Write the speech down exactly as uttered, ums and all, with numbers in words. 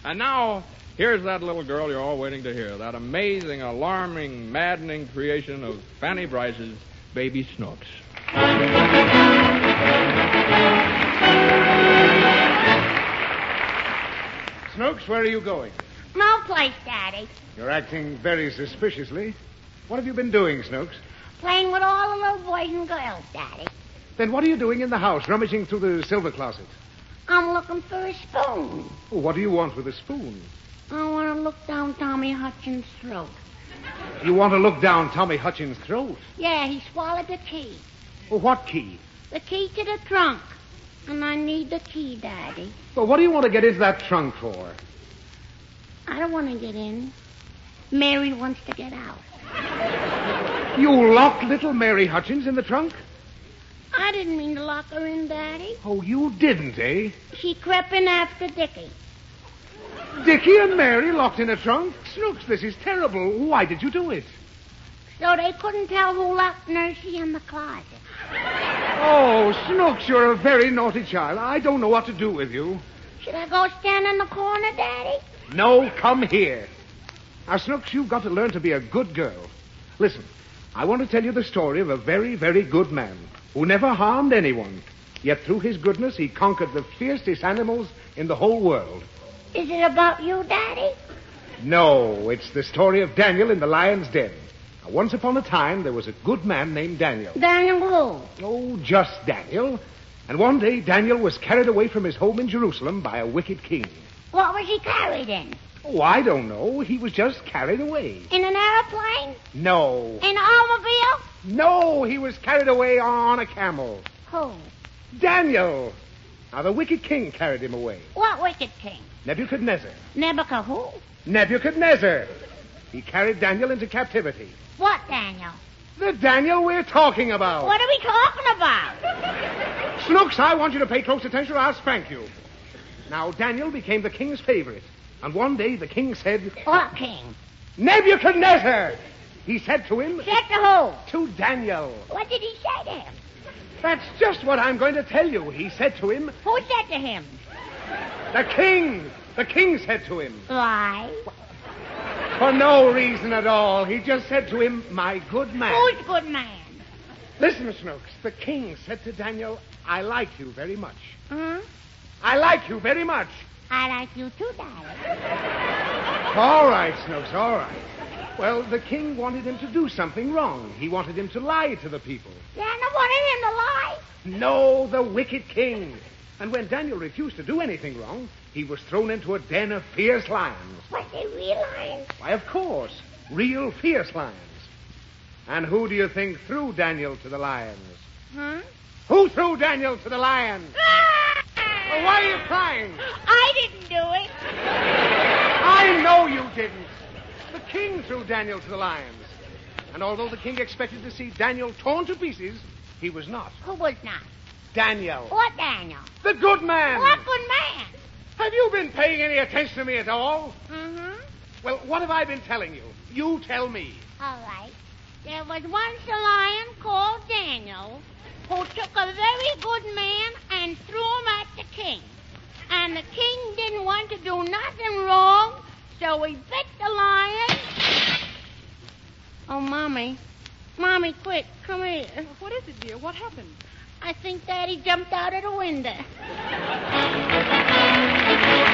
And now, here's that little girl you're all waiting to hear. That amazing, alarming, maddening creation of Fanny Brice's Baby Snooks. Snooks, where are you going? No place, Daddy. You're acting very suspiciously. What have you been doing, Snooks? Playing with all the little boys and girls, Daddy. Then what are you doing in the house, rummaging through the silver closet? I'm looking for a spoon. Oh, what do you want with a spoon? I want to look down Tommy Hutchins' throat. You want to look down Tommy Hutchins' throat? Yeah, he swallowed the key. Well, what key? The key to the trunk. And I need the key, Daddy. Well, what do you want to get into that trunk for? I don't want to get in. Mary wants to get out. You locked little Mary Hutchins in the trunk? I didn't mean to lock her in, Daddy. Oh, you didn't, eh? She crept in after Dickie. Dickie and Mary locked in a trunk? Snooks, this is terrible. Why did you do it? So they couldn't tell who locked Nursey in the closet. Oh, Snooks, you're a very naughty child. I don't know what to do with you. Should I go stand in the corner, Daddy? No, come here. Now, Snooks, you've got to learn to be a good girl. Listen, I want to tell you the story of a very, very good man who never harmed anyone. Yet through his goodness, he conquered the fiercest animals in the whole world. Is it about you, Daddy? No, it's the story of Daniel in the lion's den. Now, once upon a time, there was a good man named Daniel. Daniel who? Oh, just Daniel. And one day, Daniel was carried away from his home in Jerusalem by a wicked king. What was he carried in? Oh, I don't know. He was just carried away. In an airplane? No. In an automobile? No, he was carried away on a camel. Who? Daniel. Now, the wicked king carried him away. What wicked king? Nebuchadnezzar. Nebuchadnezzar who? Nebuchadnezzar. He carried Daniel into captivity. What Daniel? The Daniel we're talking about. What are we talking about? Snooks, I want you to pay close attention or I'll spank you. Now, Daniel became the king's favorite. And one day the king said... What king? Nebuchadnezzar! He said to him... Said to who? To Daniel. What did he say to him? That's just what I'm going to tell you. He said to him... Who said to him? The king. The king said to him. Why? For no reason at all. He just said to him, my good man. Who's good man? Listen, Snooks. The king said to Daniel, I like you very much. Hmm? I like you very much. I like you too, Daddy. All right, Snooks, all right. Well, the king wanted him to do something wrong. He wanted him to lie to the people. Daniel wanted him to lie? No, the wicked king. And when Daniel refused to do anything wrong, he was thrown into a den of fierce lions. Was they real lions? Why, of course. Real fierce lions. And who do you think threw Daniel to the lions? Huh? Who threw Daniel to the lions? Well, why are you crying? I didn't do it. I know you didn't. The king threw Daniel to the lions. And although the king expected to see Daniel torn to pieces, he was not. Who was not? Daniel. What Daniel? The good man. What good man? Have you been paying any attention to me at all? Mm-hmm. Well, what have I been telling you? You tell me. All right. There was once a lion called Daniel who took a very good man and threw him at the king. And the king didn't want to do nothing wrong, so he bit the lion. Oh, Mommy. Mommy, quick, come here. What is it, dear? What happened? I think Daddy jumped out of the window.